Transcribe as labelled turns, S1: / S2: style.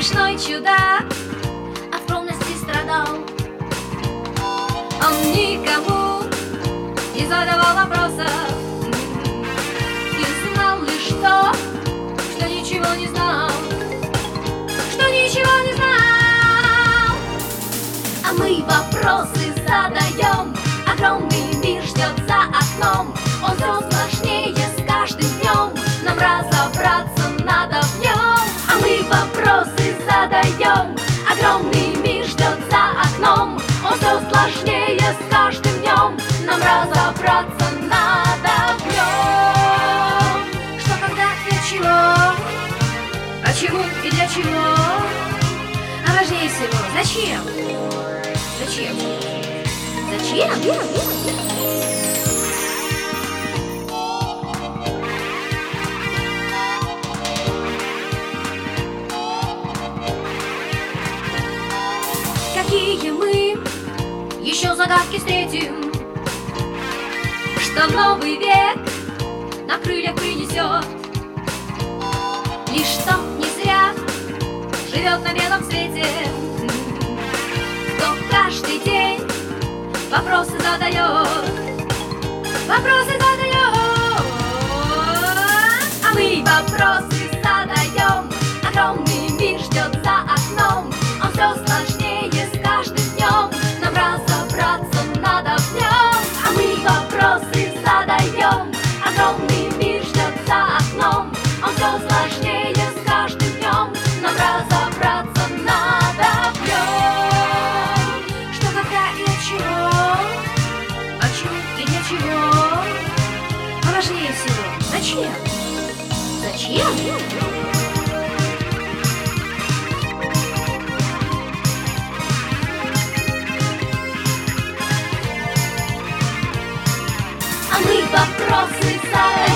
S1: Смешной чудак от скромности страдал. Он никому не задавал вопросов и знал лишь то, что ничего не знал, что ничего не знал. А мы вопросы задаем, огромный мир ждет за окном. Он все сложнее с каждым днем, нам разобраться надо в нем. А мы вопросы задаем, огромный мир ждет за окном. Он все сложнее с каждым днем, нам разобраться надо в нем. Что, когда и от чего, почему и для чего, а важнее всего, зачем? Зачем? Зачем? Какие мы еще загадки встретим, что в новый век на крыльях принесет. Лишь тот не зря живет на белом свете, кто каждый день вопросы задает, вопросы задает. А мы вопросы задаем, огромный мир ждет за окном. Он все сложнее с каждым днем, нам разобраться надо в нем. А мы вопросы задаем, огромный мир ждет за окном. Он все сложнее с каждым днем, нам разобраться надо в нем. Что, когда и от чего, почему и для чего, а важнее всего, зачем? Зачем? А мы вопросы задаем.